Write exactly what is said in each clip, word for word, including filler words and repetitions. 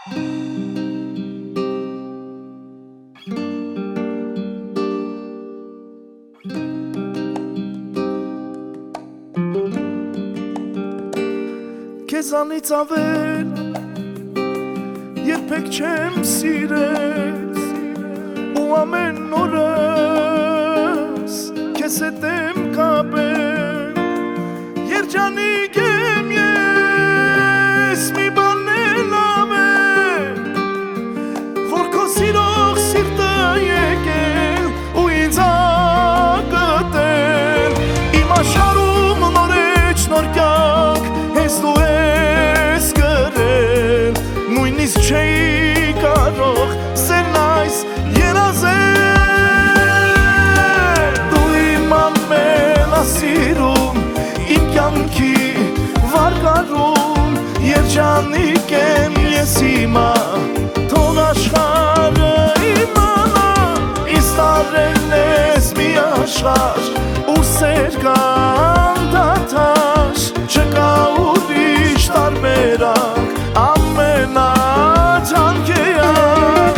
Քեզանից ավել երբեք չեմ սիրել ու ամեն օրս քեզ հետ եմ կապել երջանիկ եմ ես մի բան էլ ավել որ քո սիրող սիրտը եկել ու ինձ ակտել իմ աշխարհում նորեջ նոր կյանք հենց դու ես գրել նույնիսկ չէի կարող սերն այս երազել դու իմ ամենասիրուն իմ կյանքի վարկարում երջանիկ եմ ես հիմա թող աշխարհը իմանա ինձ տարել ես մի աշխարհ ու սեր կանդադար չկա ուրիշ տարբերակ ամենաջանկեակ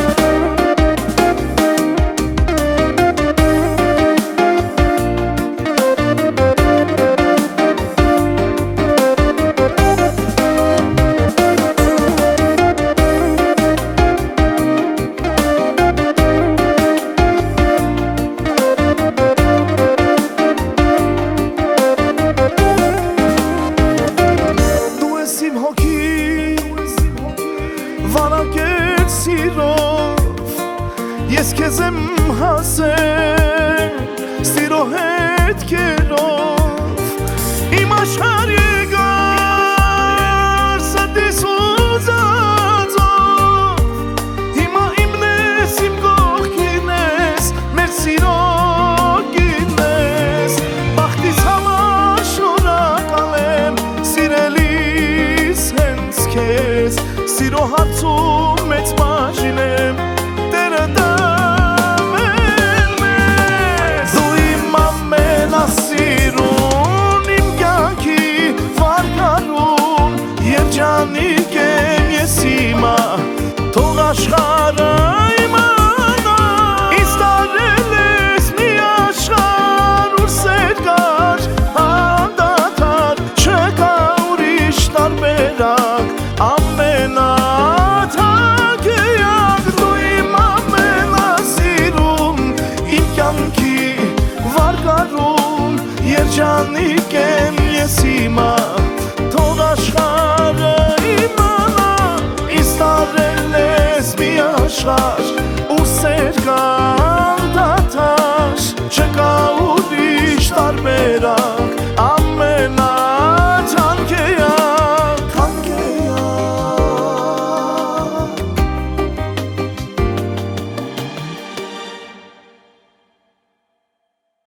վարակել սիրով ես քեզ եմ հասել սիրո հետքերով իմ աշխարհ եկար սրտիս ուզածով հիմա իմն ես իմ կողքին ես մեր սիրո կին ես բախտիս համար շնորհակալ եմ սիրելիս հենց քեզ սիրո հարցում մեծ բաժին եմ Տերը տվել մեզ Դու իմ ամենասիրուն իմ կյանքի վարկարում երջանիկ եմ ես հիմա թող աշխարհը իմանա ինձ տարել ես մի աշխարհ ուր սեր կար անդադար չկա ուրիշ տարբերակ ամենաջանկեակ դու իմ ամենասիրուն իմ կյանքի վարկարում երջանիկ եմ ես հիմա թող աշխարհը իմանա ինձ տարել ես մի աշխարհ ու սեր կար